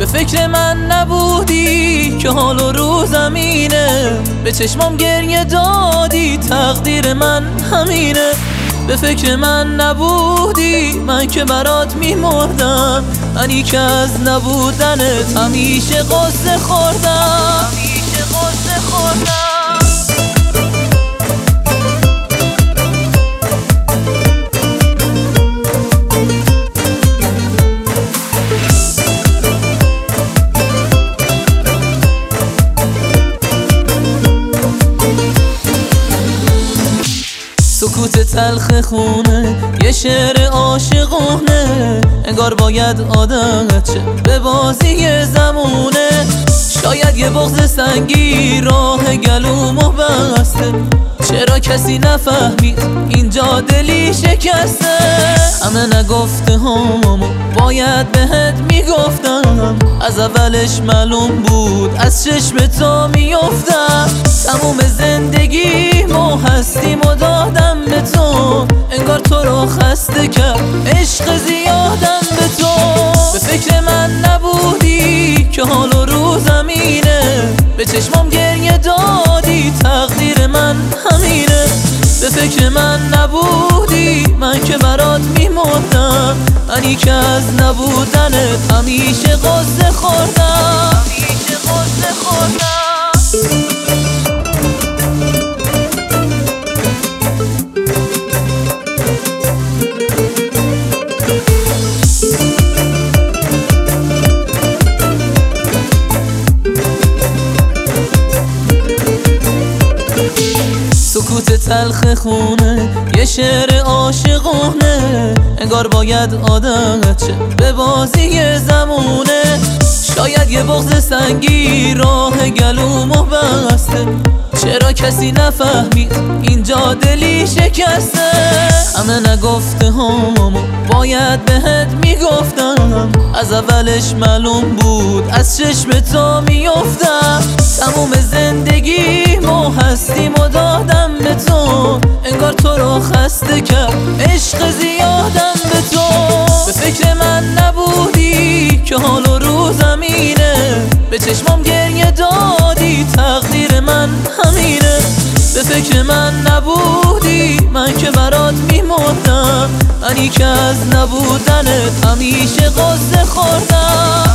به فکر من نبودی که حال و روزم اینه، به چشمام گریه دادی تقدیر من همینه. به فکر من نبودی من که برات میمردم، منی که از نبودنت همیشه قصه خوردم. سکوت تلخ خونه یه شعر عاشقونه، انگار باید عادت شه به بازی زمونه. شاید یه بغض سنگی راه گلومو بسته، چرا کسی نفهمید اینجا دلی شکسته. همه نگفته هامو باید بهت میگفتم، از اولش معلوم بود از چشم تو میافتم. تموم زندگیمو هستیمو دادم به تو، انگار تو رو خسته کرد عشق زیادم به تو. به فکر من نبودی که حال و روزم اینه، به چشمام گریه دادی تقدیر من همینه. به فکر من نبودی من که برات میمردم، منی که از نبودنت همیشه قصه خوردم. سکوت تلخ خونه یه شعر عاشقونه، انگار باید عادت شه به بازی زمونه. شاید یه بغض سنگی راه گلومو بسته، چرا کسی نفهمید اینجا دلی شکسته. همه نگفته هامو باید بهت میگفتم، از اولش معلوم بود از چشم تو میافتم. تموم زندگیمو هستیمو دادم به تو، انگار تو رو خسته کرد عشق زیادم به تو. به فکر من نبودی که حال و روزم اینه، به چشمام گریه دادی تقدیر من همینه. به فکر من نبودی من که برات میمردم، منی که از نبودنت همیشه قصه خوردم.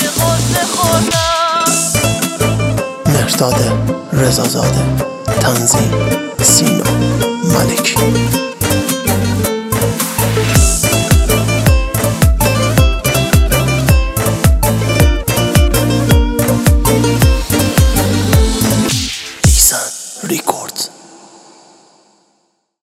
مهرداد رضازاده، تنظیم سینا ملکی. ریکورد